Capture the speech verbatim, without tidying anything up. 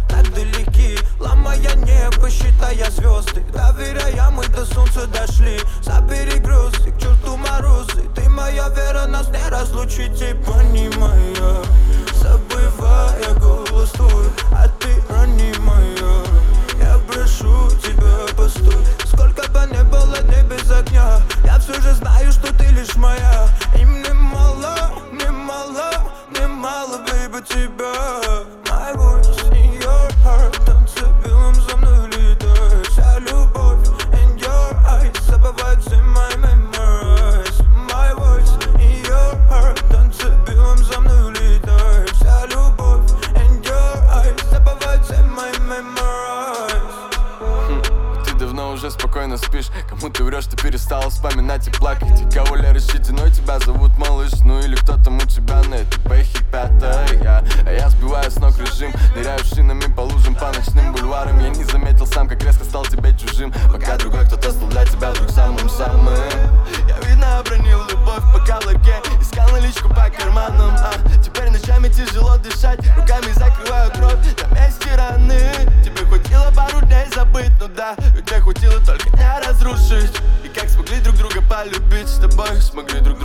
так далеки, ломая небо, считая звезды. Доверяя, мы до солнца дошли. Забери груз и к черту морозы. Ты моя вера, нас не разлучить, и понимая, забывая голос твой, а ты рони моя. Я прошу тебя, постой. Сколько бы не было дней без огня, я все же знаю, что ты лишь моя. И мне мало, мне мало, мне мало, baby, тебя. My voice in your heart, танцы белым за мной летает. Вся любовь in your eyes, забывает все мои memories. My voice in your heart, танцы белым за мной летает. Вся любовь in your eyes, забывает все мои memories. Ты давно уже спокойно спишь. Кому ты врешь, ты перестала вспоминать и плакать. И кого ли рассчитано, тебя зовут малыш. Ну или кто там у тебя на этой бэхе пятая. А я сбиваю с ног режим, ныряю шинами по лужам, по ночным бульварам. Я не заметил сам, как резко стал тебе чужим. Пока другой кто-то стал для тебя вдруг самым-самым. Я, видно, обронил любовь по калорке, искал наличку по карманам, а теперь ночами тяжело дышать, руками закрываю кровь на месте раны. Тебе хватило пару дней забыть, ну да, ведь тебе хватило только не разрушить. И как смогли друг друга полюбить, с тобой смогли друг